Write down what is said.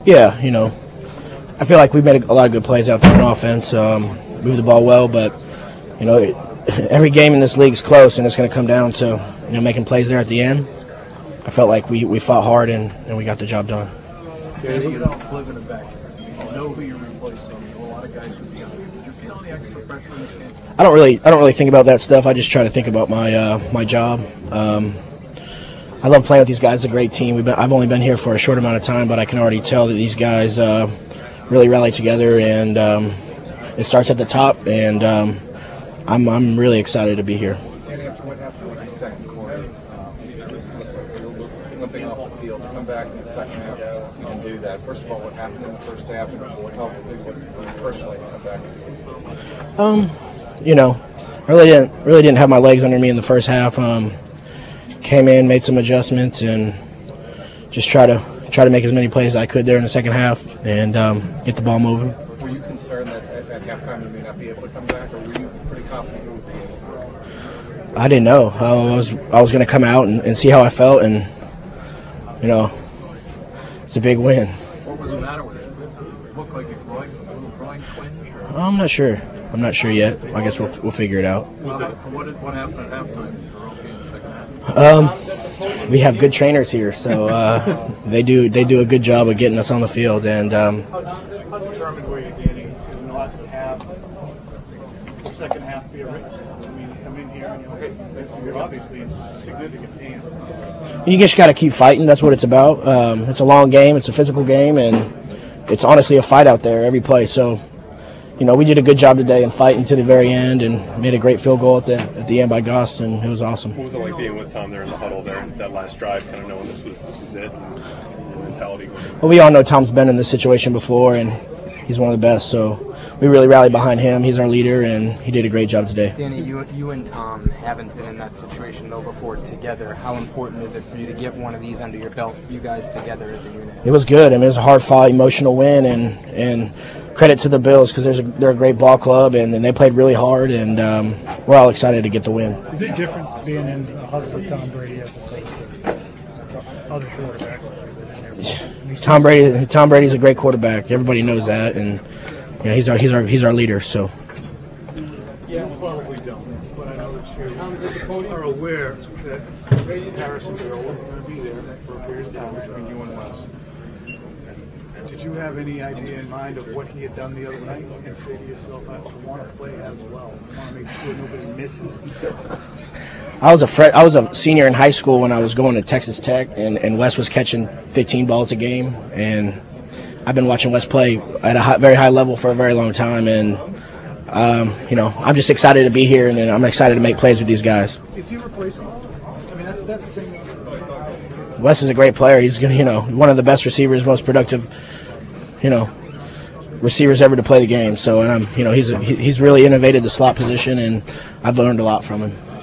Yeah, I feel like we made a lot of good plays out there on offense. Moved the ball well, but every game in this league is close, and it's going to come down to making plays there at the end. I felt like we fought hard and we got the job done. Danny, you don't live in a vacuum. You know who you're replacing. A lot of guys would be on. Did you feel any extra pressure in this game? I don't really think about that stuff. I just try to think about my job. I love playing with these guys. It's a great team. I've only been here for a short amount of time, but I can already tell that these guys really rally together, and it starts at the top. And I'm really excited to be here. Danny, after what happened in the second quarter, limping off the field, come back in the second half, you can do that. First of all, what happened in the first half, and how big was it for you personally to come back? I really didn't have my legs under me in the first half. Came in, made some adjustments, and just try to make as many plays as I could there in the second half and get the ball moving. Were you concerned that at halftime you may not be able to come back, or were you pretty confident you would be able to? I didn't know. I was going to come out and see how I felt, and it's a big win. What was the matter with it? It looked like a groin twinge? I'm not sure. I'm not sure yet. I guess we'll figure it out. What happened at halftime? You were okay in the second half? We have good trainers here, so they do a good job of getting us on the field. And how determined were you, Danny, to not have the second half be erased? I mean, come in here and you're obviously in significant pain. you just got to keep fighting. That's what it's about. It's a long game. It's a physical game, and it's honestly a fight out there every play. So, we did a good job today in fighting to the very end and made a great field goal at the end by Goss, and it was awesome. What was it like being with Tom there in the huddle there, that last drive, kind of knowing this was it, and the mentality? Well, we all know Tom's been in this situation before, and he's one of the best, so we really rallied behind him. He's our leader, and he did a great job today. Danny, you and Tom haven't been in that situation, though, before together. How important is it for you to get one of these under your belt, you guys together as a unit? It was good. I mean, it was a hard-fought, emotional win, and credit to the Bills because they're a great ball club, and they played really hard, and we're all excited to get the win. Is it different being in a huddle with Tom Brady as opposed to other quarterbacks that are in there? Tom Brady's a great quarterback. Everybody knows that, and he's our leader. So. Yeah, probably don't. But I know that you are aware that Brady, Harrison, are all going to be there for a period of time between you and Wes. Did you have any idea in mind of what he had done the other night and say to yourself, I want to play as well. I want to make sure nobody misses. I was a senior in high school when I was going to Texas Tech, and Wes was catching 15 balls a game, and I've been watching Wes play at a very high level for a very long time, and I'm just excited to be here, and I'm excited to make plays with these guys. Is he replaceable? I mean, that's the thing. Wes is a great player. He's one of the best receivers, most productive, receivers ever to play the game. So, he's really innovated the slot position, and I've learned a lot from him.